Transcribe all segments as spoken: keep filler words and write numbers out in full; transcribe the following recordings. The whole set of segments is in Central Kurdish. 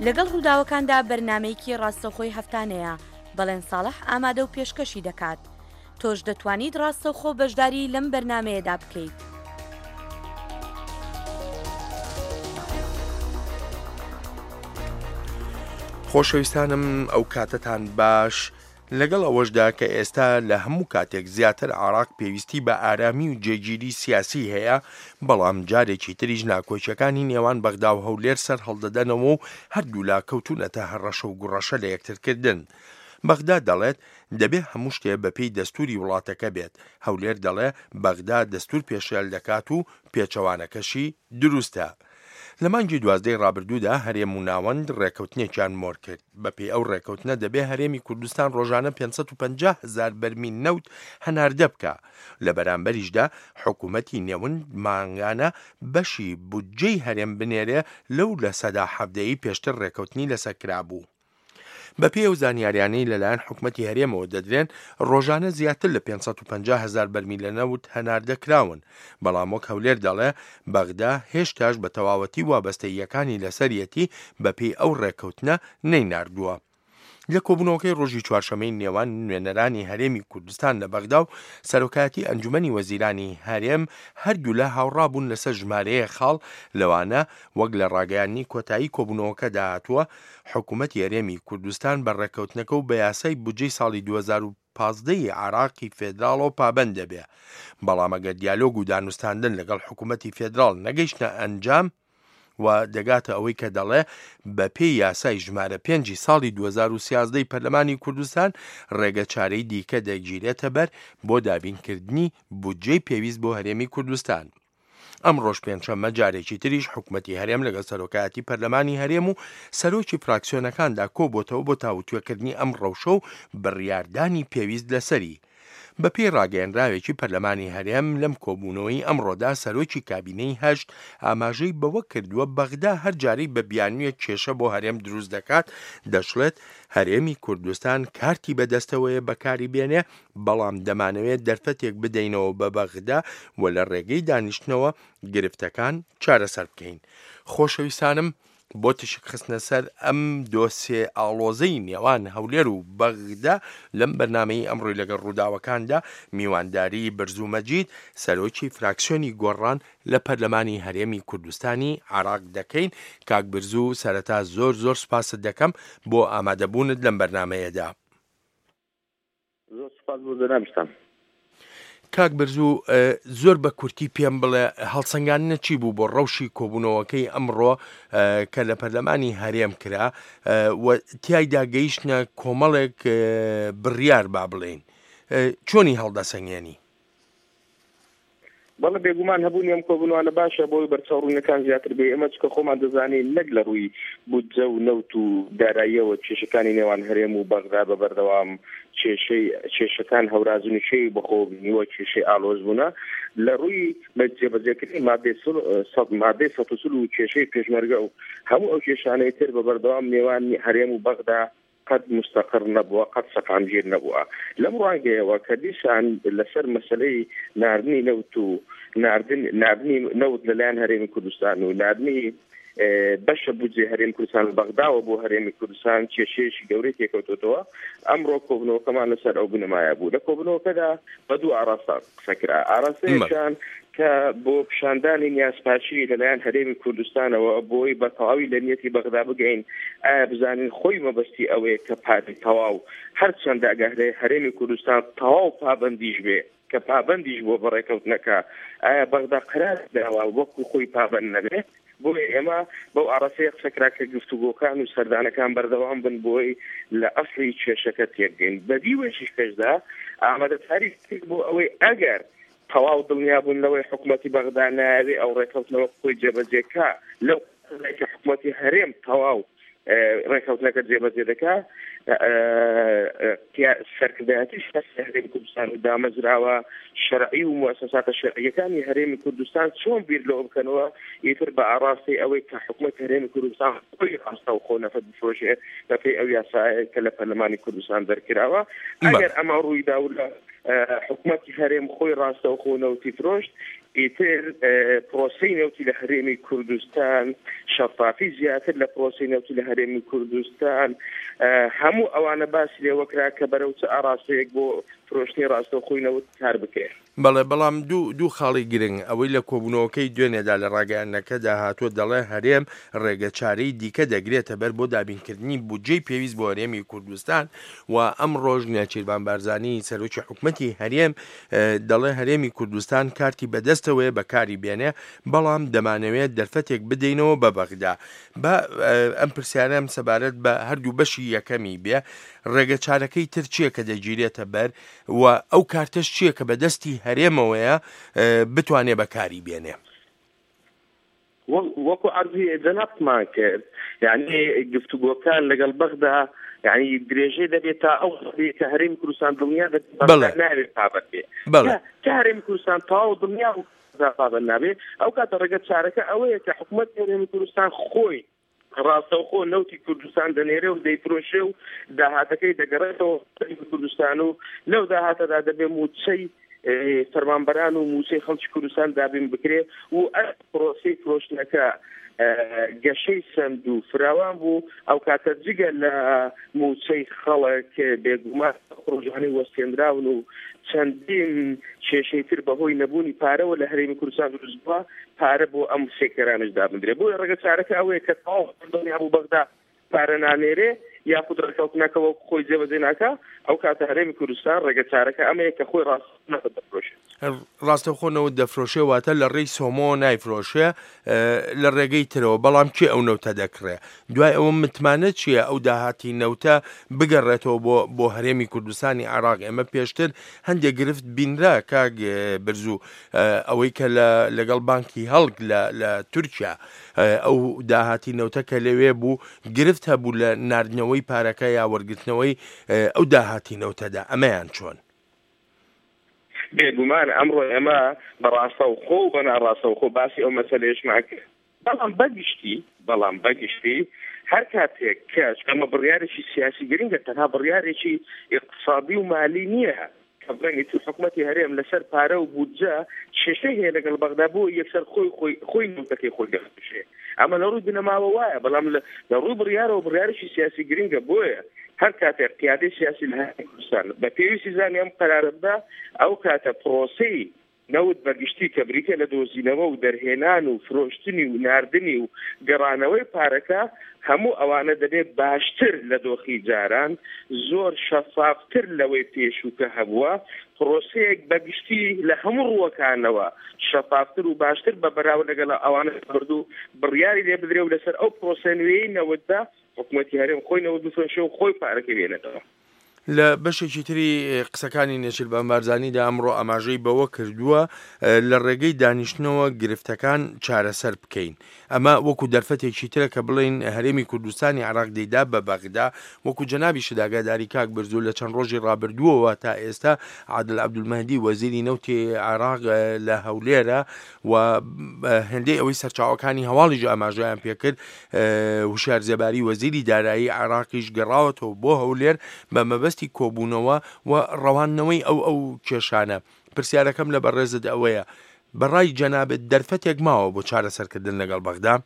لەگەڵ ڕووداوەکاندا بەرنامەیەکی ڕاستەوخۆی هەفتانەیە بەڵێن ساڵح ئامادە و پێشکەشی دەکات. تۆش دەتوانیت ڕاستەوخۆ بەشداری لەم بەرنامەیەدا بکەیت. خۆشەویستانم ئەو کاتتان باش لەگەڵ ئەوەشدا کە ئێستا لە هەموو کاتێک زیاتر عێراق پێویستی بە ئارامی و جێگیری سیاسی هەیە، بەڵام جارێکی تریش ناکۆچیەکانی نێوان بەغدا و هەولێر سەر هەڵدەدەنەوە و هەردوو لا کەوتونەتە هەڕەشە و گوڕەشە لە یەکترکردن. بەغدا دەڵێت دەبێ هەموو شتێ بەپێی دەستوری وڵاتەکە بێت، هەولێر دەڵێ بەغدا دەستور پێشێل دەکات و پێچەوانەکەشی دروستە. لە مانگی دوازدەی ڕابردوودا هەرێم و ناوەند ڕێکەوتنێکیان مۆر کرد. بەپێی ئەو ڕێکەوتنە دەبێ هەرێمی کوردستان ڕۆژانە پێنج سەد و پەنجا هەزار بەرمیل نەوت هەناردە بکە. لە بەرامبەریشدا حکوومەتی نێون مانگانە بەشی بودجەی هەرێم بنێرێ لەو لە سەدا حەڤدەیی پێشتر ڕێکەوتنی لەسەرکرا بوو. بەپێی ئەو زانیاریانەی لەلایەن حکوومەتی هەرێمەوە دەدرێن ڕۆژانە زیاتر لە پێنج سەد و پەنجا هەزار بەرمیل لە نەوت هەناردەکراون، بەڵام وەک هەولێر دەڵێ بەغدا هێشتاش بە تەواوەتی وابەستەییەکانی لەسەرەتی بەپێی ئەو ڕێکەوتنە نەیناردووە. لە کۆبوونەوەکەی ڕۆژی چوارشەمەی نێوان نوێنەرانی هەرێمی کوردستان لە بەغدا و سەرۆکایەتی ئەنجومەنی وەزیرانی هەرێم هەردوو لە هاوڕابوون لەسەر ژمارەیە خاڵ لەوانە وەک لە ڕاگەیانی کۆتایی کۆبوونەوەکە داهاتووە حکوومەتی هەرێمی کوردستان بە ڕێکەوتنەکە و بە یاسای بودجەی ساڵی دوو هەزار و پانزدەی عێراقی فێدراڵەوە پابەند دەبێ، بەڵام ئەگەر دیالۆگ و دانوستاندن لەگەڵ حکوومەتی فێدراڵ نەگەیشتە ئەنجام و دەگاتە ئەوەی کە دەڵێ بە پێی یاسای ژمارە پێنجی ساڵی دوو هەزار و سیازدەی پەرلەمانی کوردستان ڕێگە چارەی دیکە دەگیرێتە بەر بۆ دابینکردنی بودجەی پێویست بۆ هەرێمی کوردستان. ئەم ڕۆژ پێنجشەممە جارێکی تریش حکوومەتی هەرێم لەگەڵ سەرۆکایەتی پەرلەمانی هەرێم و سەرۆکی فراکسیۆنەکاندا کۆبۆتەوە بۆ تاوتوێکردنی ئەم ڕەوشە و بڕیاردانی پێویست لەسەری. بەپێی ڕاگەیەنراوێکی پەرلەمانی هەرێم لەم کۆبوونەوەی ئەمڕۆدا سەرۆکی کابینەی هەشت ئاماژەی بەوە کردووە بەغدا هەر جارەی بە بیانوویە کێشە بۆ هەرێم دروست دەکات دەشڵێت هەرێمی کوردستان کارتی بەدەستەوەیە بەکاری بێنێ، بەڵام دەمانەوێت دەرفەتێک بدەینەوە بە بەغدا و لە ڕێگەی دانیشتنەوە گرفتەکان چارەسەر بکەین. خۆشەویستانم، بۆ تشک خستنە سەر ئەم دۆسێ ئاڵۆزەی نێوان هەولێر و بەغدا لەم بەرنامەی ئەمڕۆی لەگەڵ ڕووداوەکاندا میوانداری بەرزوو مەجید سەرۆکی فراکسیۆنی گۆڕان لە پەرلەمانی هەرێمی کوردستانی عێراق دەکەین. کاک بەرزوو، سەرەتا زۆر زۆر سوپاست دەکەم بۆ ئامادەبوونت لەم بەرنامەیەدا. زۆر سوپاس بۆ جەنابتان. کاک بەرزوو، زۆر بە کورتی پێم بڵێ هەڵسەنگاندنە چی بوو بۆ ڕەوشی کۆبوونەوەکەی ئەمڕۆ کە لە پەرلەمانی هەرێم کرا و تیایدا گەیشتنە کۆمەڵێک بڕیار با بڵێین، چۆنی هەڵدەسەنگێنی؟ بەڵێ بێگومان هەبوونی ئەم کۆبوونەوانە باشە بۆی بەرچاوڕوونەکان زیاتر بێ. ئێمە چکە خۆمان دەزانین نەک لە ڕووی بودجە و نەوت و داراییەوە کێشەکانی نێوان هەرێم و بەغدا بە بەردەوام کێشەی کێشەکان هەورازونیشەی بەخۆبنیوە کێشەی ئالۆز بوونە لە ڕووی جێبەجێکردنی مادەی سەد و سل و کێشەی پێشمەرگە و هەموو ئەو کێشانەی تر بە بەردەوام نێوان هەرێم و بەغدا قەت مستەقر نەبووە، قەت سەقامگیر نەبووە. لەم ڕانگەیەوە کە دیسان لەسەر مەسەلەی ناردنی نەوت و ناردنی نەوت لەلایەن هەرێمی کوردستان و ناردنی بەشە بودجێ هەرێمی کوردستان بەغداوە بۆ هەرێمی کوردستان کێشەیەکی گەورەی تێکەوتوتەوە. ئەمڕۆ کۆبوونەوەکەمان لەسەر ئەو بنەمایە بوو. لە کۆبوونەوەکەدا بە دوو ئاراستە قسەکرا. ئاراستەیەکیان کە بۆ پیشاندانی نیازپاشی لەلایەن هەرێمی کوردستانەوە بۆی بە تەواوی لە نیەتی بەغدا بگەین، ئایا بزانین خۆی مەبەستی ئەوەیە کە پارەی تەواو هەرچەندە ئەگەهرێ هەرێمی کوردستان تەواو پابەندیش بێ کە پابەندیش بۆ بەڕێکەوتنەکە، ئایا بەغدا قەرار داوە وەکو خۆی پابەند نەبێ؟ بۆی ئێمە بەو ئاڕاستەیە قسەکرا کە گفتوگۆکان و سەردانەکان بەردەوام بن بۆی لە ئەسڵی کێشەکە تێکگەین. بەدی وێشی پێشدا ئامادەکاری بۆ ئەوەی ئەگەر تەواو دڵنیا بوون لەوەی حکوومەتی بەغدا ناوێ ئەو ڕێکەوتنەوە خۆی جێبەجێکا لەو کە حکوومەتی هەرێم تەواو ڕێکەوتنەکە جێبەجێ دەکا، سەرکردایەتی هەرێمی کوردستان و دامەزراوە شەرعی و موسساتە شەرعیەکانی هەرێمی کوردستان چۆن بیر لەوە بکەنەوە ئیتر بە ئاڕاستی ئەوەی کە حکوومەت هەرێمی کوردستان خۆی ڕاستە و خۆ نەفەت بفرۆشێ بەپێی ئەو یاسایە کە لە پەرلەمانی کوردستان دەرکراوە. ئەگەر ئەمە ڕوویدا و لە حکوومەتی هەرێم خۆی ڕاستە و خۆ نەوتی فرۆشت، ئیتر پرۆسەی نەوتی لە هەرێمی کوردستان شەفافی زیاتر لە پرۆسەی نەوتی لە هەرێمی کوردستان هەموو ئەوانە باسی لێوەکرا کە بەرەو چ ئاراستەیەک بۆ فرۆشتنی ڕاستەوخۆی نەوت کار بکرێت. بەڵێ بەڵام دوو دوو خاڵی گرنگ ئەوەی لە کۆبوونەوەکەی دوێنێدا لە ڕاگەیانەکەدا هاتووە دەڵێ هەرێم ڕێگەچارەی دیکە دەگرێتە بەر بۆ دابینکردنی بودجەی پێویست بۆ هەرێمی کوردستان و ئەم ڕۆژ نێچیروان بارزانی سەرۆکی حکوومەتی هەرێم دەڵێ هەرێمی کوردستان کارتی بەدەستەوەی بەکاری بێنێ بەڵام دەمانەوێت دەرفەتێک بدەینەوە بە بەغدا. بە ئەم پرسیارەم سەبارەت بە هەردوو بەشی یەکەمی بێ ڕێگەچارەکەی تر چییە کە دەگیرێتە بەر و ئەو کارتەش چییە کە بەدەستی هەرێمەوەیە بتوانێ بەکاری بێنێ. وەکو عەرزی جەنابمان کرد یعنی گفتوگۆکان لەگەڵ بەغدا یعنی درێژەی دەبێت تا ئەو کە هەرێمی کوردستان دڵنیا ناوێت پابەت بێ کە هەرێمی کوردستان تەواو دڵنیا پابەت نابێ ئەو کاتە ڕێگەچارەکە ئەوەیە کە حکوومەتی هەرێمی کوردستان خۆی ڕاستەوخۆ نەوتی کوردستان دەنێرێ و دەیفرۆشێ و داهاتەکەی دەگەڕێتەوە کوردستان و لەو داهاتەدا دەبێ موچەی فەرمانبەران و موچەی خەڵکی کوردستان دابین بکرێ و ئەم پرۆسەی فرۆشتنەکە گەشەی سند و فراوان بوو ئەو کاتە جگە لە موچەی خەڵک بێگومان ڕۆژانەی وەستێنراون و چەندین کێشەی تر بەهۆی نەبوونی پارەوە لە هەرێمی کوردستان دروست بووە پارە بۆ ئەم سێکتەرانەش دابدرێ بۆ ڕێگەچارەکە ئەوەیە کە تەواو دڵنیا بوو بەغدا پارە نانێرێ یاخود ڕێکەوتنەکەەوە خۆی جێبەجێ ناکە ئەو کاتە هەرێمی کوردستان ڕێگەچارەکە ئەمەیە کە خۆی ڕاستەوخۆ دەفرۆشێت. ڕاستەوخۆ دەفرۆشێ واتە لە ڕێی سۆمۆ نایفرۆشێ لە ڕێگەی ترەوە بەڵام کێ ئەو نەوتە دەکڕێ دوای ئەوە متمانە چییە ئەو داهاتی نەوتە بگەڕێتەوە بۆ بۆ هەرێمی کوردستانی عێراق. ئێمە پێشتر هەندێک گرفت بینرا کاگ برزوو ئەوەی کە لەگەڵ بانکی هەڵگ لە تورکیا ئەو داهاتی نەوتە کە لەوێ بوو گرفت هەبوو لە ناردنەوەی پارەکە یا وەرگرتنەوەی ئەو داهاتی نەوتەدا ئەمەیان چۆن؟ بێگومان ئەمڕۆ ئێمە بەڕاستەوخۆ و بە ناڕاستەوخۆ باسی ئەو مەسەلەیەشمان کرد بەڵام بەگشتی بەڵام بەگشتی هەر کاتێک کەس ئەمە بڕیارێکی سیاسی گرنگە تەنها بڕیارێکی اقتصادی و مالی نییە کە بڵێنی تو حکوومەتی هەرێم لەسەر پارە و بودجە کێشەی هەیە لەگەڵ بەغدا بۆ یەکسەر خۆی خۆی نوتەکەی خۆی دەفرۆشێ ئەمە لە ڕووی بنەماوە وایە بەڵام لە ڕووی بڕیارەوە بڕیارێکی سیاسی گرنگە بۆیە هەر کاتێک قیادەی سیاسی لە هەرێمی کوردستان بە پێویستی زانی ئەم قەرارەتدا ئەو کاتە پرۆسەی نەوت بەگشتی کە بریکە لە دۆزینەوە و دەرهێنان و فرۆشتنی و ناردنی و گەڕانەوەی پارەکە هەموو ئەوانە دەبێت باشتر لە دۆخی جاران زۆر شەفافتر لەوەی پێشووکە هەبووە پرۆسەیەک بەگشتی لە هەموو ڕووەکانەوە شەفافتر و باشتر بە بەراورد لەگەڵ ئەوانە بردوو بڕیاری لێ بدرێ و لەسەر ئەو پرۆسە نوێی نەوتدا حکوومەتی هەرێم خۆی نەوت بفرۆشێ و خۆی پارەکە بێنێتەوە. لە بەشێکی تری قسەکانی نێچیروان بارزانیدا ئەمڕۆ ئاماژەی بەوە کردووە لە ڕێگەی دانیشتنەوە گرفتەکان چارەسەر بکەین. ئەمە وەکو دەرفەتێکی ترە کە بڵین هەرێمی کوردستانی عێراق دەیدا بە بەغدا وەکو جەنابی شداگاداری کاک برزوو لە چەند ڕۆژی ڕابردووەوە تا ئێستا عادل عەبدولمەهدی وەزیری نەوتی عێراق لە هەولێرە و هێندەی ئەوەی سەرچاوەکانی هەواڵیش ئاماژەیان پێکرد وشارزێباری وەزیری دارایی عێراقیش گەڕاوەتەوە بۆ هەولێر بە مەبەستی کۆبوونەوە و ڕەوانەوەی ئەو ئەو کێشانە. پرسیارەکەم لە بەڕێزت ئەوەیە بەڕای جەنابەت دەرفەتێک ماوە بۆ چارەسەرکردن لەگەڵ بەغدا؟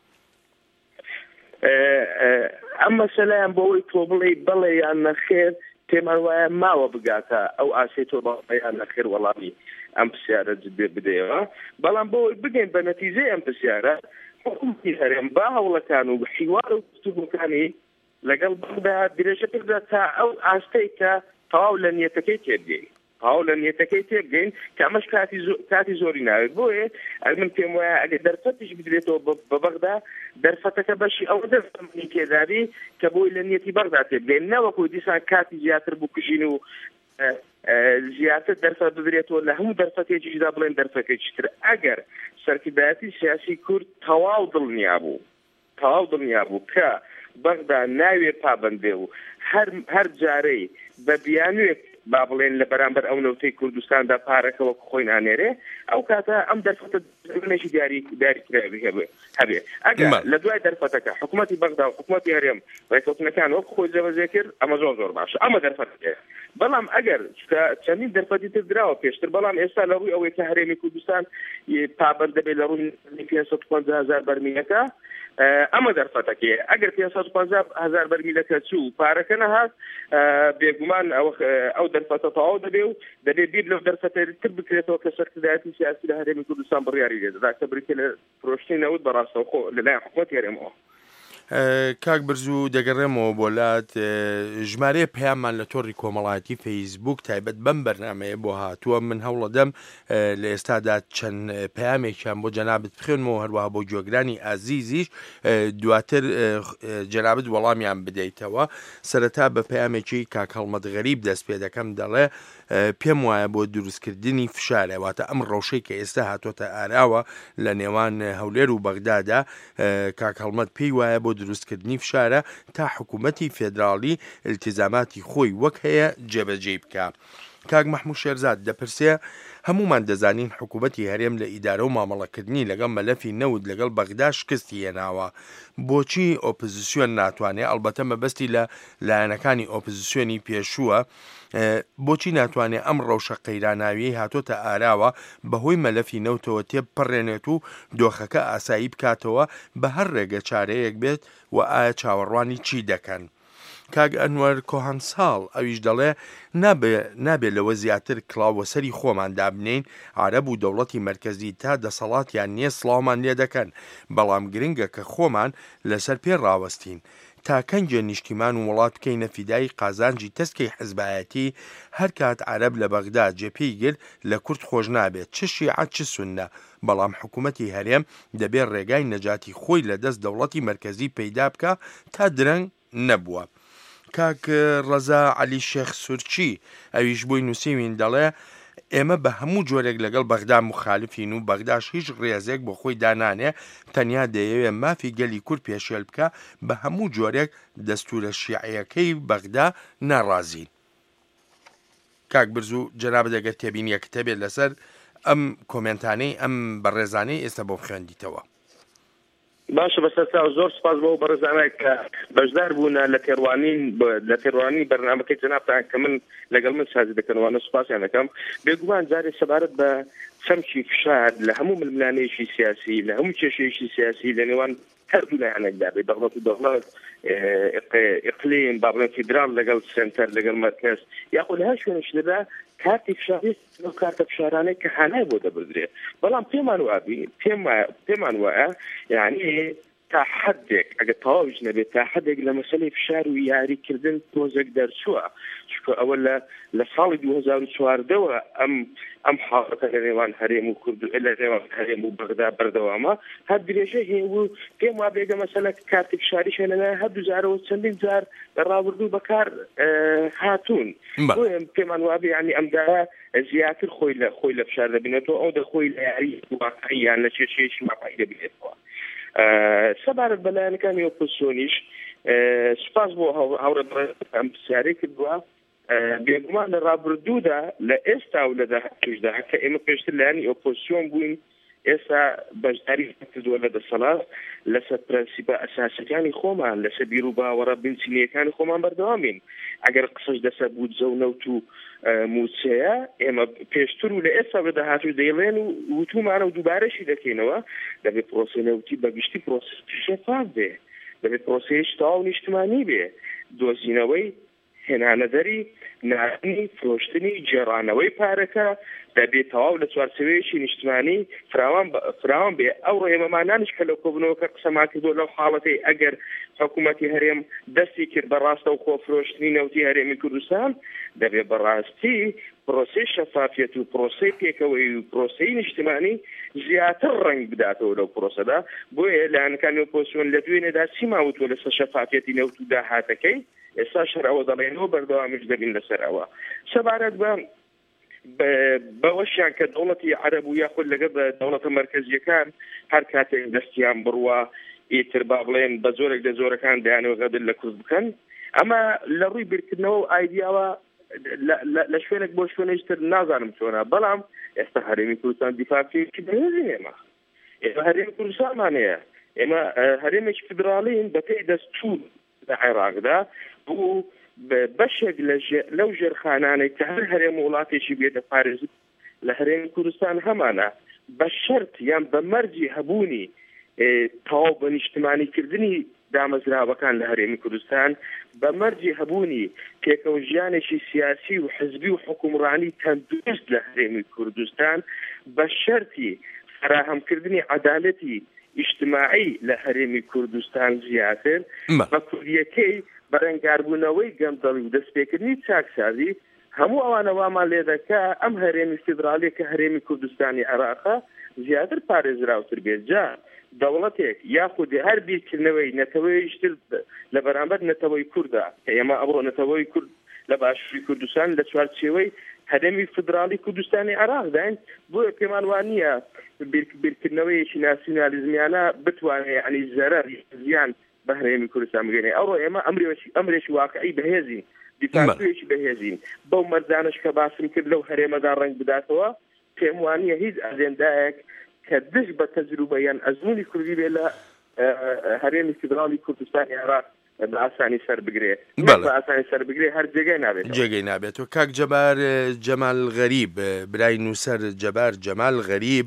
ئەم مەسەلەیان بۆەوەی تۆ بڵێ بەڵێ یان نەخێر پێمان وایە ماوە بگاتە ئەو ئاسێ تۆ بەڵێیان نەخێر وەڵامی ئەم پرسیارە جدێ بدەیەوە بەڵام بۆەوەی بگەین بە نەتیجەی ئەم پرسیارە حکوومەتی هەرێم با هەوڵەکان و حیوار و گفتوگۆکانی لەگەڵ بەغدا درێژە پێدا تا ئەو ئاستەی کە تەواو لە نیەتەکەی تێبگەین تەواو لە نیەتەکەی تێبگەین کە ئەمەش کاتی زۆری ناوێت بۆیە من پێم وایە ئەگەر دەرفەتیش بدرێتەوە بە بەغدا دەرفەتەکە بەشی ئەوە دەرفەتی تێداری کە بۆی لە نیەتی بەغدا تێبگەین نەوەکو دیسان کاتی زیاتر بوو کژین و زیاتر دەرفەت بدرێتەوە لە هەموو دەرفەتێکیشدا بڵێن دەرفەتێکی تر ئەگەر سەرکردایەتی سیاسی کورد تەواو دڵنیا بوو تەواو دڵنیا بوو کە بەغدا ناوێ پابندێ و هەر جارەی بە بیانوێک با بڵێن لە بەرامبەر ئەو نەوتەی کوردستاندا پارەکەوە خۆی نانێرێ ئەو کاتە ئەم دەرفەتە زمینێکی دیاری دیاریکراوی هەبێ ئەگەر لە دوای دەرفەتەکە حکوومەتی بەغدا و حکوومەتی هەرێم ڕێکەوتنەکان وەک خۆی جێبەجێ کرد ئەمە زۆر زۆر باشە ئەمە دەرفەتەکە بەڵام ئەگەر چەندین دەرفەتی تر دراوە پێشتر بەڵام ئێستا لە ڕووی ئەوەی کە هەرێمی کوردستان پابەند دەبێت لە ڕووی پێنج سەد و پەنجا هەزار بەرمیلەکە ئەمە دەرفەتەکەیە ئەگەر پێنج سەد و پەنجا هەزار بەرمیلەکە چوو پارەکە نەهات بێگومان ئەو دەرفەتە تەواو دەبێ و دەبێت بیر لەو دەرفەتە تر بکرێتەوە کە سەرکردایەتی سیاسی لە هەرێمی کوردستان بڕیاری لێدەدا کە بریتە لە فرۆشتنی نەوت بەڕاستەوخۆ لەلایەن حکوومەتی هەرێمەوە. کاک برزوو دەگەڕێمەوە بۆلات ژمارەیە پەیامان لە تۆڕی کۆمەڵایەتی فەیسبوک تایبەت بەم بەرنامەیە بۆ هاتووە من هەوڵەدەم لە ئێستادا چەند پەیامێکیان بۆ جەنابەت بخوێنمەوە هەروەها بۆ گوێگرانی ئازیزیش دواتر جەنابەت وەڵامیان بدەیتەوە. سەرەتا بە پەیامێکی کاک هەڵمەت غەریب دەست پێ دەکەم دەڵێ پێم وایە بۆ دروستکردنی فشارە واتە ئەم ڕەوشەی کە ئێستا هاتوۆتە ئاراوە لە نێوان هەولێر و بەغدادا کاک هەڵمەت پێی وایە بۆ دروستکردنی فشارە تا حکوومەتی فێدراڵی التیزاماتی خۆی وەک هەیە جێبەجێ بکە. کاک مەحموود شێرزاد دەپرسێ هەمومان دەزانین حکوومەتی هەرێم لە ئیدارە و مامەڵەکردنی لەگەڵ مەلەفی نەود لەگەڵ بەغدا شکستی هێناوە بۆچی ئۆپۆزیسیۆن ناتوانێت ئەڵبەتە مەبەستی لە لایەنەکانی ئۆپۆزیسیۆنی پێشووە بۆچی ناتوانێت ئەم ڕەوشە قەیراناویەی هاتۆتە ئاراوە بەهۆی مەلەفی نەوتەوە تێپەڕێنێت و دۆخەکە ئاسایی بکاتەوە بە هەر ڕێگە چارەیەک بێت و ئایا چاوەڕوانی چی دەکەن. کاگ ئەنوەر کۆهەنساڵ ئەویش دەڵێ نابێت لەوە زیاتر کڵاوەسەری خۆمان دابنین عەرەب و دەوڵەتی مەرکەزی تا دەسەڵاتیان نییە سڵاومان لێ دەکەن بەڵام گرنگە کە خۆمان لەسەر پێ ڕاوەستین تا کەنجە نیشتیمان و وڵات بکەینە فیدای قازانجی تەسکەی حزبایەتی هەر کات عەرەب لە بەغدا جێپێی گر لە کورد خۆش نابێت چ شیعە چ سوننە بەڵام حکوومەتی هەرێم دەبێت ڕێگای نەجاتی خۆی لە دەست دەوڵەتی مەرکەزی پەیدا بکە تا درەنگ نەبووە. کاک ڕەزا عەلی شێخ سورچی ئەویش بۆی نووسیوین دەڵێ ئێمە بە هەموو جۆرێک لەگەڵ بەغدا مخالفین و بەغداش هیچ ڕێزێک بۆ خۆی دانانێ تەنیا دەیەوێت مافی گەلی کورد پێشێل بکە بە هەموو جۆرێک دەستورە شیعەکەی بەغدا ناڕازین. کاک برزوو جەنابەت دەگەر تێبینیە کتێبێت لەسەر ئەم کۆمنتانەی ئەم بەڕێزانەی ئێستا بۆ خوێندیتەوە. باشە بەسەرتا زۆر سپاس بۆ بەڕێزانەی کە بەشدار بوون لە تێڕوانین لە تێڕوانی بەرنامەکەی جەنابتان کە من لەگەڵ من سازی دەکەنەوەوانە سوپاسیان دەکەم. بێگومان جارێ سەبارەت بە خەمکی فشار لە هەموو ململانەیەکی سیاسی لە هەموو کێشەیەکی سیاسی لە نێوان هەردوو لایەنێکدا بێت دەوڵەت و دەوڵەت ئیقلیم با بڵێن فیدرال لەگەڵ سنتەر لەگەڵ مەرکەز یاخۆ لە هەر شوێنێکدا کارتی فشاری کارتە فشارانەی کە هەنای بۆ دەبدرێت بەڵام پێمان وابی پێمان وایە یعنی تا حدێک ئەگە تەواویش نەبێت تا حدێک لە مەسەلەی فشار و یاریکردن تۆزێک دەرچووە چونکە ئەوە لە لە ساڵی دوو هەزار و چواردەوە ئەم ئەم حاڵەتە لە نێوان هەرێم و کورد لە نێوان هەرێم و بەغدا بەردەوامە هەر درێژە هەیە و پێم وا بێگە مەسەلە کارتی فشاریش لەلایەن هەردوو جارەوە چەندین جار لە ڕابردوو بەکار هاتوون بۆیە پێمان وابێ یعنی ئەمدارە زیاتر خۆی لە خۆی لە فشار دەبینێتەوە ئەو دەخۆی لە یاری واقعی یان لە کێشەیەکی ماپایی دەبینێتەوە. سەبارەت بەلایەنەکانی ئۆپۆزیسیۆنیش سوپاس بۆ هاوڕێ ئەم پرسیارەی کردووە. بێگومان لە ڕابردوودا لە ئێستا و لە داهاتوشدا کە ئێمە پێشتر لایەنی ئۆپۆزیسیۆن بووین ئێستا بەشداری کردووە لە دەسەڵات لەسەر پرەنسیپە ئەساسەکانی خۆمان لەسەر بیر و باوەڕە بنچینیەکانی خۆمان بەردەوامین. ئەگەر قسەش دەسەر بوو جە و نەوت و موچەیە ئێمە پێشتر و لە ئێستا بە داهاتوو دەیڵێن و وتومانە و دووبارەشی دەکەینەوە دەبێت پرۆسە نەوتی بەگشتی پرۆسە شەفاف بێ دەبێت پرۆسەیەکی تەواو نیشتمانی بێ دۆزینەوەی هێنانەدەری ناردنی فرۆشتنی جێڕانەوەی پارەکە دەبێت تەواو لە چوارچێوەیەکی نیشتمانی فراوان فراوان بێ. ئەو ڕێمەمانانش کە لەو کۆبنەوەکە قسەمان کردووە لەو حاڵەتەی ئەگەر حکوومەتی هەرێم دەستی کرد بەڕاستە و خۆ فرۆشتنی نەوتی هەرێمی کوردستان دەبێت بەڕاستی پرۆسەی شەفافیەت و پرۆسەی پێکەوەی و پرۆسەی نیشتمانی زیاتر ڕنگ بداتەوە لەو پرۆسەدا. بۆیە لایەنەکانی ئۆپۆزیسیۆن لە دوێنێدا چی ماوتوە لەسەر شەفافیەتی نەوت و داهاتەکەی ئێستا شەر ئەوە دەڵێنەوە بەردەوامیش دەبین لەسەرەوە. سەبارەت بە بەوەشیان کە دەوڵەتی عەرەب و یاخود لەگەڵ بە دەوڵەتە مەرکەزیەکان هەر کاتێک دەستیان بڕوە ئیتر با بڵێن بە زۆرێک لە زۆرەکان دەیانەوە غەدر لە کورد بکەن ئەمە لە ڕووی بیرکردنەوە و ئایدیاوە لە شوێنێک بۆ شوێنێشتر نازانم چۆنە بەڵام ئێستا هەرێمی کوردستان دیفاعی بەهێزی نێمە ئێمە هەرێمی کوردستانمانەیە ئێمە هەرێمێکی فدراڵین بە پێی دەستور لە عێراقدا بوو بەشێک لەو ژێرخانانەی کە هەر هەرێم وڵاتێکی بێتە پارێزی لە هەرێمی کوردستان هەمانە بە شەرت یان بە مەرجی هەبوونی تەواو بە نیشتمانیکردنی دامەزراوەکان لە هەرێمی کوردستان بە مەرجی هەبوونی پێکەوەژیانێکی سیاسی و حزبی و حکومڕانی تەندروست لە هەرێمی کوردستان بە شەرتی فراهەمکردنی عەدالەتی ئیجتماعی لە هەرێمی کوردستان زیاتر بە کوردیەکەی بەرەنگاربوونەوەی گەندەڵی و دەستپێکردنی چاکسازی هەموو ئەوانە وامان لێ دەکا ئەم هەرێمی فیدراڵیە کە هەرێمی کوردستانی عێراقە زیاتر پارێزراوتر بێت جا دەوڵەتێک یاخود هەر بیرکردنەوەی نەتەوەیشتر لە بەرامبەر نەتەوەی کووردا کە ئێمە ئەمڕۆ نەتەوەی کورد لە باشووری کوردستان لە چوارچێوەی هەرێمی فدراڵی کوردستانی عێراق داین بۆیە پێمان وان نییە بیرکردنەوەیەکی ناسیۆنالیزمیانە بتوانێت یعنی زەرەر زیان بە هەرێمی کوردستان بگەێنێ ئەوڕۆ ئێمە ئەمرێکی واقعی بەهێزین دیفاعێکی بەهێزین بەو مەرزانش کە باسم کرد لەو هەرێمەدا ڕەنگ بداتەوە پێم وانییە هیچ ئەجێندایەک کە دش بە تەجروبە یان ئەزموونی کوردی بێ لە هەرێمی فیدراڵی کوردستانی عێراق بە ئاسانی سەر بگرێت بە ئاسانی سەر بگرێت هەر جێگەی نابێت جێگەی نابێت و کاک جەبار جەمال غەریب برای نووسەر جەبار جەمال غەریب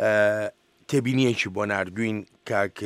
تێبینیەکی بۆ ناردوین کاک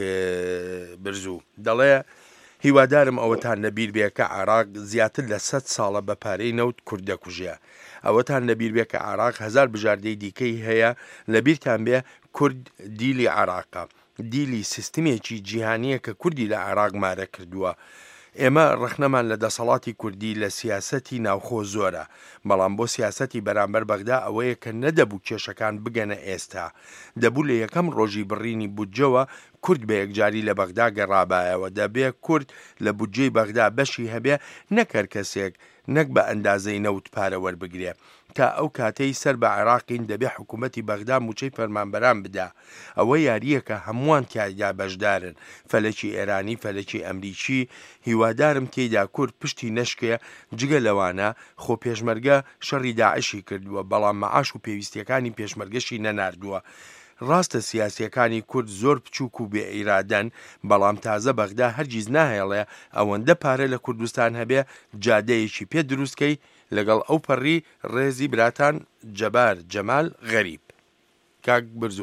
برزوو دەڵێ هیوادارم ئەوەتان لەبیر بێ کە عێراق زیاتر لە سەد ساڵە بە پارەی نەوت کورد دەکوژێ ئەوەتان لەبیر بێ کە عێراق هەزار بژاردەی دیکەی هەیە لەبیرتان بێ کورد دیلی عێراقە دیلی سیستمێکی جیهانیە کە کوردی لە عێراق مارە کردووە ئێمە ڕخنەمان لە دەسەڵاتی کوردی لە سیاسەتی ناوخۆ زۆرە بەڵام بۆ سیاسەتی بەرامبەر بەغدا ئەوەیە کە نەدەبوو کێشەکان بگەنە ئێستا دەبوو لە یەکەم ڕۆژی بڕینی بودجەوە کورد بە یەکجاری لە بەغدا گەڕابایەوە دەبێ کورد لە بودجەی بەغدا بەشی هەبێ نەکەر کەسێک نەک بە ئەندازەی نەوت پارە وەربگرێ تا ئەو کاتەی سەر بە عێراقین دەبێ حکوومەتی بەغدا موچەی فەرمانبەران بدا ئەوە یاریەکە هەمووان تیایدا بەشدارن فەلەکی ئێرانی فەلەکی ئەمریکی هیوادارم تێیدا کورد پشتی نەشکێ جگە لەوانە خۆ پێشمەرگە شەڕی داعشی کردووە بەڵام مەعاش و پێویستیەکانی پێشمەرگەشی نەناردووە ڕاستە سیاسیەکانی کورد زۆر بچووک و بێ ئیرادەن بەڵام تازە بەغدا هەرگیز ناهێڵێ ئەوەندە پارە لە کوردستان هەبێ جادەیەکی پێ دروستکەی لەگەڵ ئەو پەڕی ڕێزی براتان جەبار جەمال غەریب کاک برزوو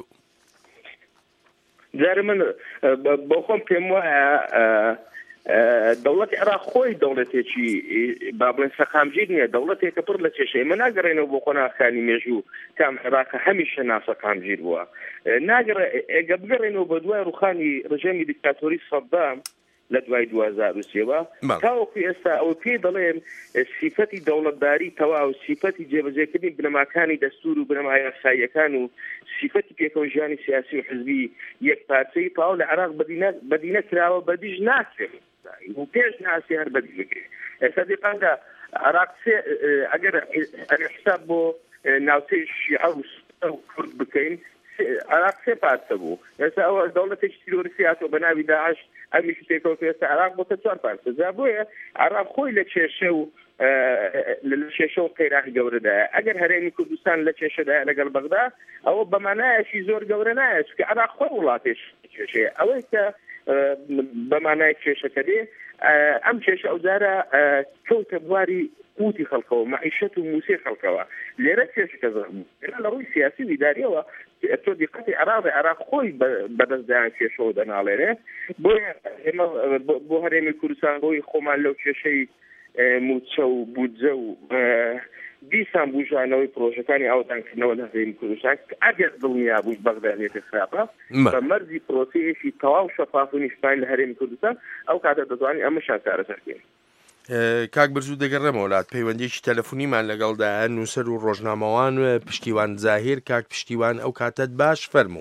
جارە من بۆ خۆم پێم وایە دەوڵەتی عێراق خۆی دەوڵەتێکی با بڵێن سەقامگیر نییە دەوڵەتێکە پڕ لە کێشەی ئێمە ناگەڕێنەوە بۆ خۆناخانی مێژوو کام عێراقە هەمیشە ناسەقامگیر بووە ناگەڕێ ئێگە بگەڕێنەوە بە دوای ڕوخانی ڕژێمی دیکتاتۆری سەدام لە دوای دو هەزار و سێوە تاوەکو ئێستا ئەو پێ دەڵێن سیفەتی دەوڵەتداری تەواو سیفەتی جێبەجێکردنی بنەماکانی دەستور و بنەما یاساییەکان و سیفەتی پێکەوەژیانی سیاسی و حزبی یەک پارچەی تەواو لە عێراق بەدینە کراوە بەدیژ ناکرێت و پێش ناسی هەر بەدی بکرێت ئێستا دێپاندا عێراق ئەگەر حساب بۆ ناوچەی شیعە و کورد بکەین عێراق سێ پارچە بوو ئێستا ئەوە دەوڵەتێکی تیرۆریستی هاتووە بە ناوی داعش ئەمیش پێکەوە ئێستا عێراق بۆتە چوار پارچە جا بۆیە عێراق خۆی لە کێشە و لە کێشە و قەیراقی گەورەدایە ئەگەر هەرێمی کوردستان لە کێشەدایە لەگەڵ بەغدا ئەوە بەمانایەکی زۆر گەورە نایە چونکە عێراق خۆی وڵاتێش کێشەیە ئەوەی کە بەمانای کێشەکە دێ ئەم کێشە ئەوجارە کەوتە بواری قوتی خەڵکەوە معیشەت و موسێ خەڵکەوە لێرە کێشەکە زۆر بوو لە ڕووی سیاسی ویداریەوە تۆ دیقەتی عێراقی عێراق خۆی بەدەستدایان کێشەوە دەناڵێنێ بۆیە ئێمە بۆ هەرێمی کوردستان بۆی خۆمان لەو کێشەی موچە و بودجە و دیسان بوژانەوەی پرۆژەکانی ئاودانکردنەوە لە هەرێمی کوردستان ئەگەر دڵنیا بووی بەغدادێتە خراپە بە مەرجی پرۆسەیەکی تەواو شەفاف و نیشتمان لە هەرێمی کوردستان ئەو کاتە دەتوانین ئەمەشان چارەسەرکەین کاک برزوو دەگەڕێمە وڵات پەیوەندیی تەلەفۆنیمان لەگەڵدایە نووسەر و ڕۆژنامەوان پشتیوان زاهیر کاک پشتیوان ئەو کاتت باش فەرموو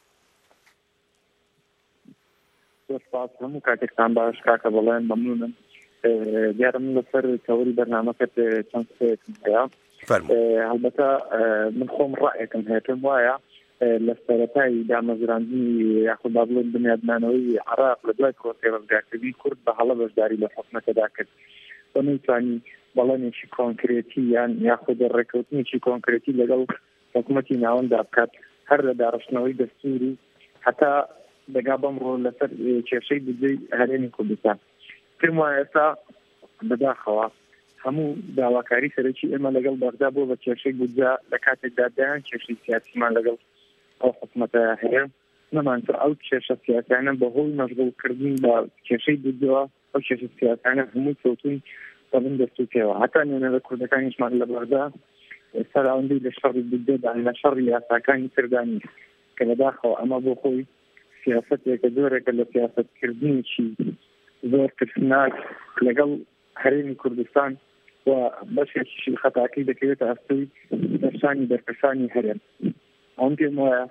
هەموو کاتێکتان باش کاکە بەڵێن مەمنونم دیارە من لەسەر تەوری بەرنامەکەت چەند سێکم هەیە هەڵبەتە من خۆم ڕائێکم هەیە پێم وایە لە سەرەتای دامەزراندنی یاخود با بڵێن بنیادنانەوەی عێراق لە دوای پرۆسەی ڕزگارکردنی کورد بە هەڵە بەشداری لە حکومەتەدا کرد بە نەیتوانی بەڵێنێکی کۆنکرێتی یان یاخود ڕێکەوتنێکی کۆنکرێتی لەگەڵ حکوومەتی ناوەندا بکات هەر لە داڕشتنەوەی دەستوری هەتا دەگا بەمڕۆ لەسەر کێشەی بودجەی هەرێمی کوردستان. پێم وایە ئێستا بەداخەوە هەموو داواکاری سەرەکی ئێمە لەگەڵ بەغدا بۆ بە کێشەی بودجە لە کاتێکدا دایان کێشەی سیاسیمان لەگەڵ ئەو حکوومەتە هەیە نەمانتر ئەو کێشە سیاسیانە بەهۆی مەشغوڵکردن بە کێشەی بودجەوە ئەو کێشە سیاسیانە هەموو کەوتون بەبن دەستوپێوە هەتا نوێنە لە کوردەکانیشمان لە بەغدا ئێستا ئەوەندەی لە شەڕی بودجەدا لە شەڕی یاساکانی تردانی کە لەداخەوە ئەمە بۆ خۆی سیاستێکە جۆرێکە لە سیاستکردنیی زۆر ترسناک لەگەڵ هەرێمی کوردستان و بەشێکی خەتاکەی دەکەوێتە ئەستوی دەرسانی دەرکەسانی هەرێم. ئەوم پێم وایە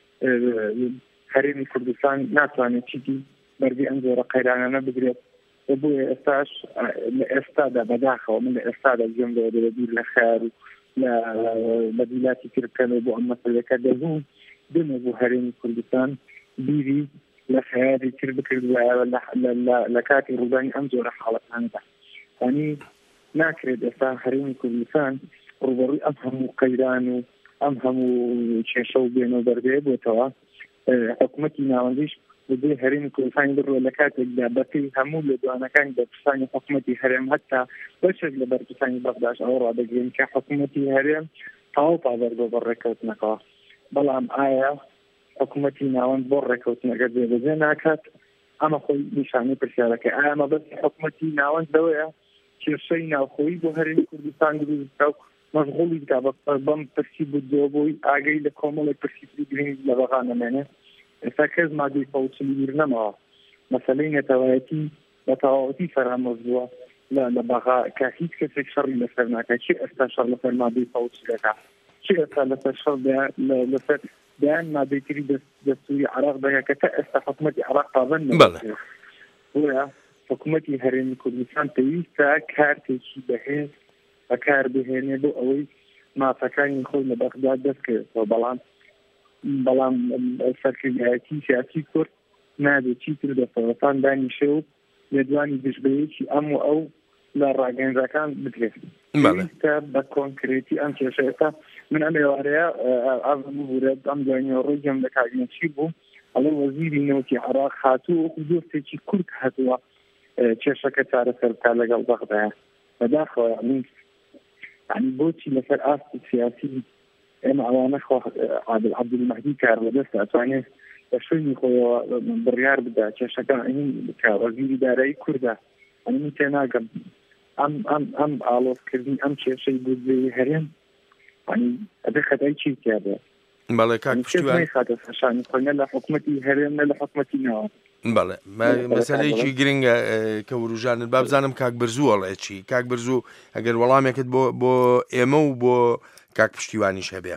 هەرێمی کوردستان ناتوانێت چیتی بەردی ئەم جۆرە قەیرانانە بگرێت و بۆیە ئێستاش لە ئێستادا بەداخەوە من لە ئێستادا گوێم لەوە بیر لە خەیار و لە ویلاتی تر بکەنەوە بۆ ئەم مەسەلەکە دەبوو دێمە بۆ هەرێمی کوردستان بیری لە خەیاری تر بکردوایە لە کاتی ڕوودانی ئەم جۆرە حاڵەتاندا. ینی ناکرێت ئێستا هەرێمی کوردستان ڕوبەڕووی ئەم هەموو قەیران و ئەم هەموو کێشە و بێنەوە بەردەیە بۆتەوە حکوومەتی ناوەندیش بێ هەرێمی کوردستانی بڕوە لە کاتێکدا بەپێی هەموو لە دوانەکانی بەرپرسانی حکوومەتی هەرێم هەتا بەشێک لە بەرپرسانی بەغداش ئەوە ڕادەگرین کە حکوومەتی هەرێم تاو پاوەەر بۆ بەڕێکەوتنەکەوە. بەڵام ئایا حکوومەتی ناوەند بۆ ڕێکەوتنەکە جێبەجێ ناکات؟ ئەمە خۆی نیشانەی پرسیارەکە ئایا مەبەست حکوومەتی ناوەند لەوەیە کێشەی ناوخۆیی بۆ هەرێمی کوردستان دروست و مەشغوڵی بکا بەم پرسی بودجە بۆی ئاگەی لە کۆمەڵێک پرسی گرنگ لە بەغا نەمێنێت. ئێستا کەس مادەی فەوچلی بیر نەماوە مەسەلەی نەتەوایەتی بە تەواوەتی فەرامۆز بووە لە بەغا کە هیچ کەسێک شەڕی لەسەر ناکات. چی ئێستا شەڕ لەسەر مادەی فەوچلەکە؟ چی ئێستا لەسەر شەڕ لەسەر دایان مادەی تری دەستوری عراق دەکات کە تا ئێستا حکوومەتی عراق پابەند نەبووە. بۆیە حکوومەتی هەرێمی کوردستان پێویستە کارتێکی بەهێز بەکار بهێنێ بۆ ئەوەی مافەکانی خۆی لە بەغدا دەستکەوێتەوە. بەڵام بەڵام سەرکردایەتی سیاسی کورد نابێت چیتر دەسەڵاتان دانیشێ و لێدوانی دژبەیەکی ئەم و ئەو لە ڕاگەنجەکان بکرێت. پێویستە بە کۆنکرێتی ئەم کێشەیەەکە من ئەم ێوارەیە ئەبورێت ئەم دوانیەوە ڕۆی گەم لە کاگەنچی بوو ئەڵێ وەزیری نەوتی عراق هاتووە وەکو دۆستێکی کورد هاتووە کێشەکە چارەسەر بکات لەگەڵ بەغدایە. بەداخەوە من یعنی بۆچی لەسەر ئاستی سیاسی ئێمە ئەوانە عادل عەبدولمەهدی کار بەدەستە ئەتوانێت بە شوێنی خۆیەوە بڕیار بدا کێشەکە کە وەزیری دارایی کوردە. ئەنی من تێناگەم ئەم ئەم ئەم ئاڵۆزکردنی ئەم کێشەی بودجەی هەرێم ئەبێ خەتای چی تیابێ؟ بەڵێ کاک پشتیوان خاتە سەرشانی خۆی نە لە حکوومەتی هەرێم نە لە حکوومەتی ناوە. بەڵێ مەسەلەیەکی گرنگە کە وروژانت با بزانم کاک برزوو وەڵێ چی؟ کاک برزوو ئەگەر وەڵامێکت بۆ بۆ ئێمە و بۆ کاک پشتیوانیش هەبێ.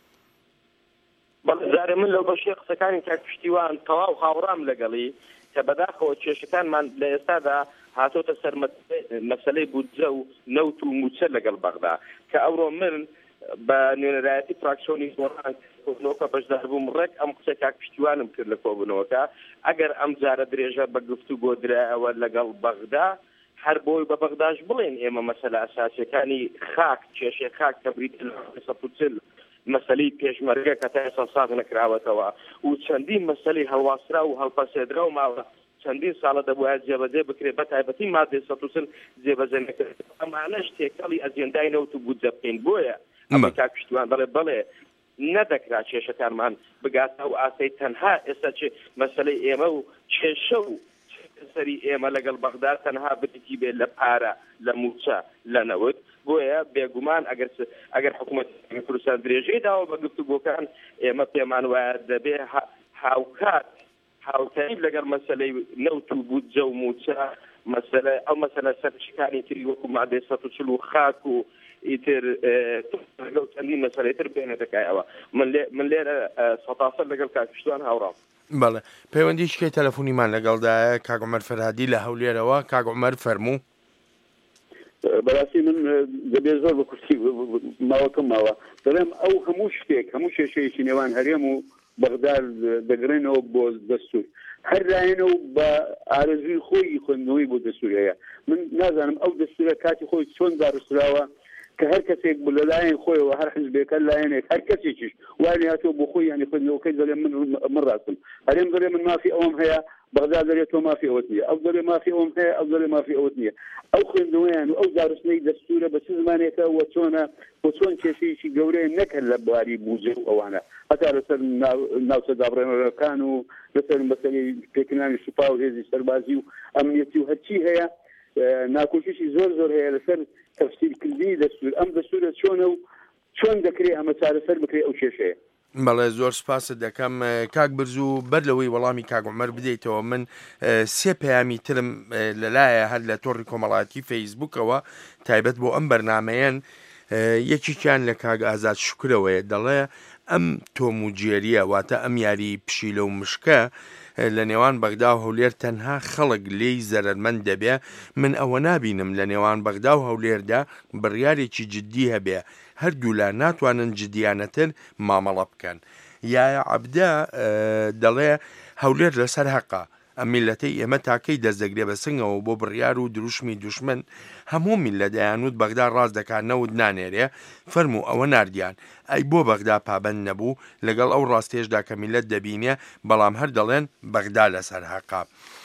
بەڵێ زارێ من لەو بەشی قسەکانی کاک پشتیوان تەواو هاوڕام لەگەڵی کە بەداخەوە کێشەکانمان لە ئێستادا هاتۆتە سەر مەسەلەی بودجە و نەوت و موچە لەگەڵ بەغدا کە ئەوڕۆ من بە نوێنەرایەتی فراکسیۆنی کۆبنەوەکە بەشدار بووم ڕێک ئەم قسە کاک پشتیوانم کرد لە کۆبنەوەکە ئەگەر ئەم جارە درێژە بە گفتوگۆ درایەوە لەگەڵ بەغدا هەر بۆی بە بەغداش بڵێن ئێمە مەسەلە ئەساسیەکانی خاک کێشەی خاک کە بریتە سەپوتل مەسەلەی پێشمەرگە کە تا ئێستا ساغ نەکراوەتەوە و چەندین مەسەلەی هەڵواسرا و هەڵپەسێدرا و ماوە چەندین ساڵە دەبووە جێبەجێ بکرێت بە تایبەتی مادەی سەد و چل جێبەجێ نەکرێت. ئەمانەش تێکەڵی ئەجێندای نەوت و بودجە بکەین. بۆیە ئەمە کاک پشتیوان بەڵێ بەڵێ نەدەکرا کێشەکانمان بگاتە و ئاسەی تەنها ئێستا چ مەسەلەی ئێمە و کێشە و سەری ئێمە لەگەڵ بەغدا تەنها بتکی بێت لە پارە لە موچە لە نەوت. بۆیە بێگومان ئەگەر ئەگەر حکوومەتی کوردستان درێژەی داوە بە گفتوگۆکان ئێمە پێمان وایە دەبێ هاوکات هاوکاری لەگەڵ مەسەلەی نەوت و بودجە و موچە مەسەلە ئەو مەسەلە سەرچکانی تری وەکو مادەی سەد و چل و خاک و ئیتر لەگەڵ چەندین مەسەلەی تر بێنە دەکایەوە. من لێرە سەتاسەد لەگەڵ کاک پشتیوان هاوڕام. بەڵێ پەیوەندی شکەی تەلەفۆنیمان لەگەڵدایە کاک عومەر فەرهادی لە هەولێرەوە. کاک عومەر فەرموو. بەڕاستی من دەبێت زۆر بە کورسی ماوەکەم ماوە دەڵێم ئەو هەموو شتێک هەموو کێشەیەکی نێوان هەرێم و بەغدا دەگرێنەوە بۆ دەستور هەر لایەنە و بە ئارەزوی خۆی خوێندنەوەی بۆ دەستوریەیە. من نازانم ئەو دەستورە کاتی خۆی چۆن داڕستراوە کە هەر کەسێک بوو لەلایەن خۆیەوە هەر حزبێکە لایەنێک هەر کەسێکیش وای هاتۆ بۆ خۆی ینی خوێندنەوەکەی دەڵێ من من ڕاستم، هەرێم دەڵێ من مافی ئەوم هەیە، بەغدا دەڵێ تۆ مافی ئەوت نییە، ئەو دەڵێ مافی ئەوم هەیە، ئەو دەڵێ مافی ئەوت نییە. ئەو خوێندنەوەیان و ئەو داڕستنەی دەستورە بە چ زمانێکە و چۆنە بۆ چۆن کێشەیەکی گەورەیە نەکرد لە بواری بوجە و ئەوانە هەتا لەسەر ناوچە دابڕێنەرەکان و لەسەر مەسەلەی پێکردنانی سوپا و هێزی سەربازی و ئەمنیەتی و هەرچی هەیە ناکۆشیشی زۆر زۆر هەیە لەسەر تەفسیرکردنی دەستور. ئەم دەستورە چۆنە و چۆن دەکرێت ئەمە چارەسەر بکرێت ئەو کێشەیە. بەڵێ زۆر سپاست دەکەم کاک برزوو بەر لەوەی وەڵامی کاک عومەر بدەیتەوە من سێ پەیامی ترم لەلایە هەر لە تۆڕی کۆمەڵایەتی فەیسبووکەوە تایبەت بۆ ئەم بەرنامەیەن یەکێکیان لە کاک ئازاد شوکرەوەیە دەڵێ ئەم تۆموجێریە واتە ئەم یاری پشیلە و مشکە لە نێوان بەغدا و هەولێر تەنها خەڵک لێی زەرمەند دەبێ. من ئەوە نابینم لە نێوان بەغدا و هەولێردا بڕیارێکی جددی هەبێ، هەردوو لا ناتوانن جدیانەتر مامەڵە بکەن. یایە عەبدە دەڵێ هەولێر لەسەر حەقا، ئەم میلەتەی ئێمە تاکەی دەستدەگرێ بە سنگەوە بۆ بڕیار و دروشمی دوشمن هەموو میلەت دەیانوت بەغدا ڕاست دەکات نەوت نانێرێ فەرموو ئەوە ناردیان ئەی بۆ بەغدا پابەند نەبوو لەگەڵ ئەو ڕاستێشدا کە میلەت دەبینێ بەڵام هەر دەڵێن بەغدا لەسەر حەقا.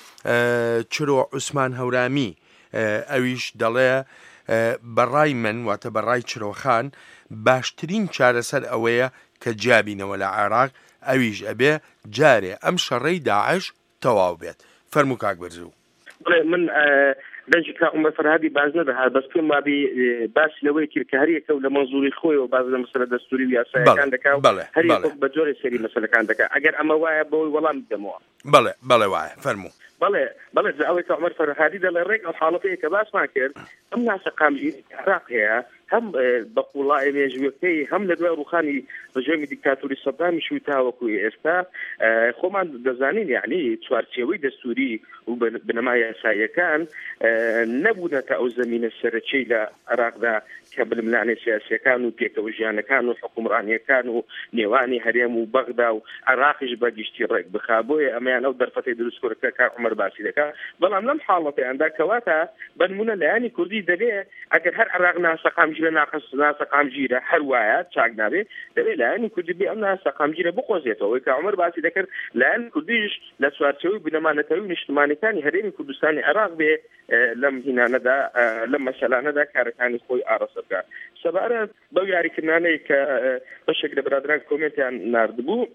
چرۆ عوسمان هەورامی ئەویش دەڵێ بەڕای من واتە بەڕای چرۆخان باشترین چارەسەر ئەوەیە کە جیابینەوە لە عێراق ئەویش ئەبێ جارێ ئەم شەڕەی داعش تەواو بێت. فەرموو کاک بەرزوو. من دەنجی کا عومەر فەرهادی باز نەدەهات بەس پێم وابی باسی لەوەی کرد کە هەر یەکە لە مەنزوری خۆیەوە باز لە مەسەلە دەستوری و یاساییەکان دەکات و هەر یەک بە جۆرێ سەری مەسەلەکان دەکات. ئەگەر ئەمە وایە بۆی وەڵام بدەمەوە. بەڵێ بەڵێ وایە فەرموو. بەڵێ بەڵێ ئەوەی کە عومەر فەرهادی دەڵێ ڕێک ئەو حاڵەتەیە کە باسمان کرد ئەم ناسە قامژی عێراق هەیە هەم بە قوڵای مێژوەکەی هەم لە دوای ڕوخانی ڕژێمی دیکتاتوری سەدامی شووی تاوەکوی ئێستا خۆمان دەزانین یعنی چوارچێوەی دەستوری و بنەمای یاساییەکان نەبوونەتە ئەو زەمینە سەرەکیەی لە عێراقدا کە بلملانەی سیاسیەکان و پێکەوە ژیانەکان و حکومڕانیەکان و نێوانی هەرێم و بەغدا و عێراقیش بە گشتی ڕێک بخا بۆیە ئەمەیان ئەو دەرفەتەی دروستکۆرەکە کاک عومەر باسی دەکات. بەڵام لەم حاڵەتەیاندا کەواتە بنمونە لایانی کوردی دەبێت ئەگەر هەر عێراق ناسە قامژیرە ناقص ناسە قامژیرە هەر وایە چاک نابێت دەبێت لایانی کوردی بێ ئەم ناسە قامژیرە بقۆزێتەوە کە عومەر باسی دەکرد لایەن کوردیش لە چوارچێوەی بنەمانەتەوەی و نیشتمانیەکانی هەرێمی کوردستانی عێراق بێ لەم هینانەدا لەم مەسەلانەدا کارەکانی خۆی ئاڕەسە بکات. سەبارەت بەو یاریکردانەی کە بەشێک لە برادران کۆمنتیان ناردبوو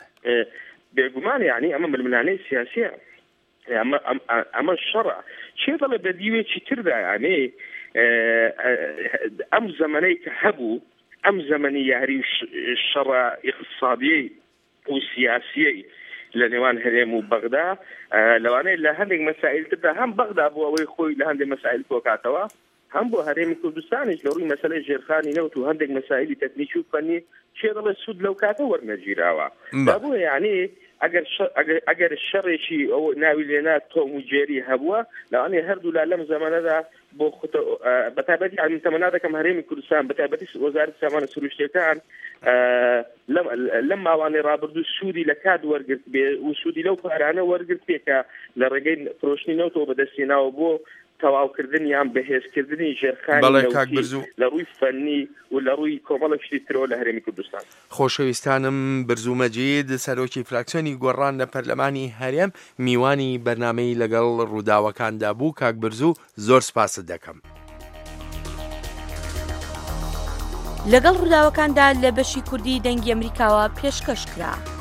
بێگومان یعنی ئەمە ململانەی سیاسیە ئەمە شەڕە چێ دەڵێ بە دیوێکی تردا یعنی ئەم زەمانەی کە هەبوو ئەم زەمەنی یاری شەڕە ئیقتصادیەی و سیاسیەی لە نێوان هەرێم و بەغدا لەوانەیە لە هەندێک مەسائل تردا هەم بەغدا بۆ ئەوەی خۆی لە هەندێک مەسائل کۆکاتەوە هەم بۆ هەرێمی کوردستانیش لە ڕووی مەسەلەی ژێرخانی نەوت و هەندێک مەسائلی تەکنیکی و فەنی چێ دەڵێ سوود لەو کاتە وەرنەگیراوە. بۆ یعنی ئەگەر شەڕێکی ئەو ناوی لێنا تۆموجێری هەبووە لەوانەیە هەردوو لا لەم زەمانەدا بۆ بەتایبەتی ئەمین تەمەنا دەکەم هەرێمی کوردستان بەتایبەتی وەزارەتی سامانە سروشتیەکان لەم ماوانەی ڕابردوو سوودی لە کات وەرگرت بێ و سوودی لەو پارانە وەرگرت پێکە لە ڕێگەی فرۆشتنی نەوتەوە بەدەستێناوە بۆ تەواوکردنیان بەهێزکردنی ژێرخانی لە ڕووی فەنی و لە ڕووی کۆمەڵە شتی ترەوە لە هەرێمی کوردستان. خۆشەویستانم برزوو مەجید سەرۆکی فراکسیۆنی گۆڕان لە پەرلەمانی هەرێم میوانی بەرنامەی لەگەڵ ڕووداوەکاندا بوو. کاک برزوو زۆر سپاست دەکەم. لەگەڵ ڕووداوەکاندا لە بەشی کوردی دەنگی ئەمریکاوە پێشکەش کرا.